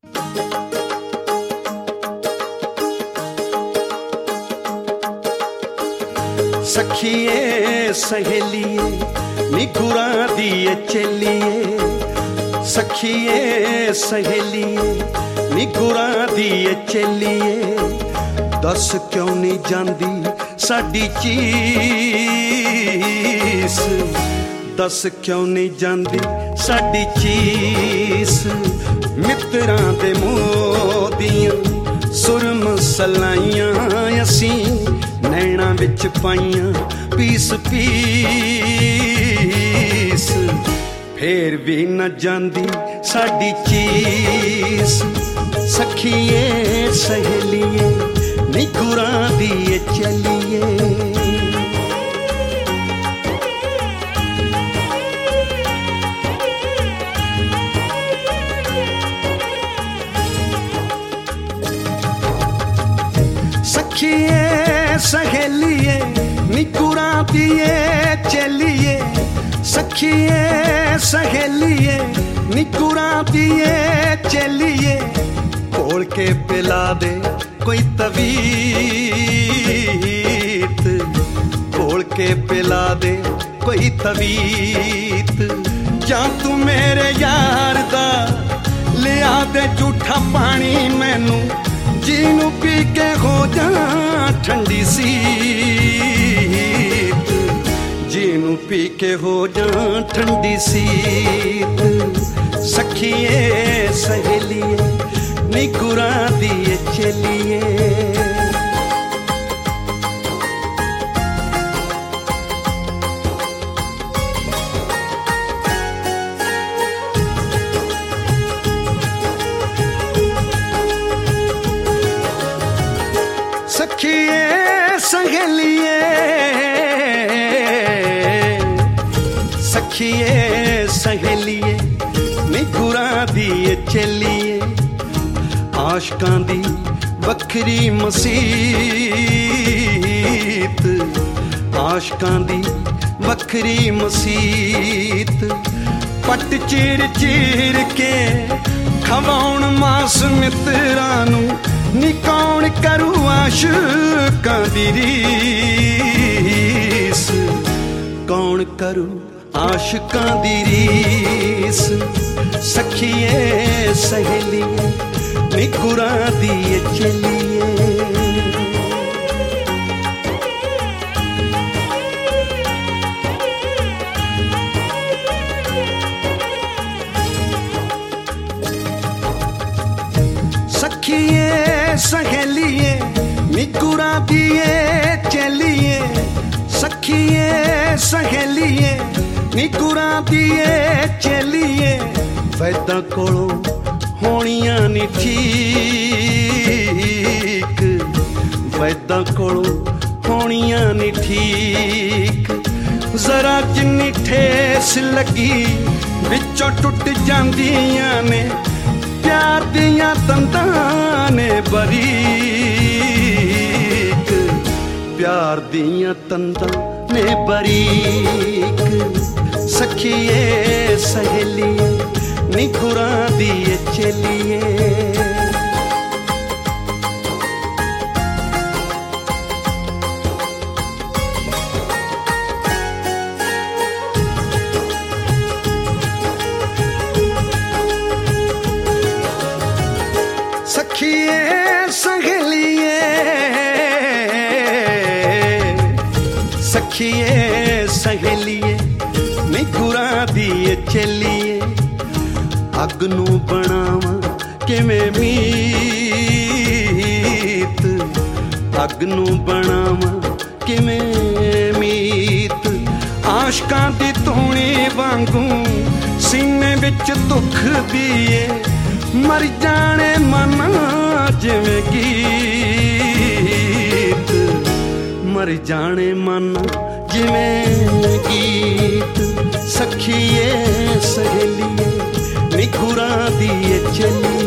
सखिए सहेलिए निगुरा दिए चलिए, सखिए सहेलिए निगुरा दिए चलिए, दस क्यों नहीं जांदी साडी चीस, दस क्यों नहीं जांदी साडी चीस, मित्रां दे मोदियां सुरम सलाइयां असीं नैना विच पाइयां पीस पीस, फेर भी न जांदी साडी चीस, सखिए सहेलिए निगुरा दिए चलिए। सखिए सहेलिए निगुरा दिए चलिए, सखिए सहेलिए निगुरा दिए चलिए, खोल के पिला दे कोई तवीत, खोल के पिला दे कोई तवीत, जा तू मेरे यार दा लिया दे झूठा पानी मैनू, जीनू पी के हो जा ठंडी सीत, जीनू पी के हो जा ठंडी सीत, सखिए सहेलिए निगुरा दिए चलिए। सखिए सहेलिए सखिए सहेलिए निगुरा दिए चलिए, आशकां दी वखरी मसीत, आशकां दी वखरी मसीत, पट चीर चीर के खवाउण मास मित्रां नू, नी कौन करू आशिकां दी रीस, कौन करू आशिकां दी रीस, सखिए सहेलिए निगुरा दिए चलिए। सखिए सहेलिए निगुरा दिए चलिए, सखिए सहेलिए निगुरा दिए चलिए, वैदां कोलों होणियां नी ठीक, वैदां कोलों होणियां नी ठीक, जरा जिन्नी ठेस लगी विचों टुट जांदियां ने, प्यार दियां तंदां ने बरीक, प्यार दियां तंदां ने बरीक, सखिए सहेलिए निगुरा दिए चलिए। सखिए सहेलिए सखिए सहेलिए निगुरा दिए चलिए, अग नू बनावा किवें मीत, अग नू बनावा किवें मीत, आशकां दी धूणी वांगू सीने विच दुख दिए, मर जाने मन जिवें गीत, मर जाने मन जिवें गीत, सखिए सहेलिए निगुरा दिए चलिए।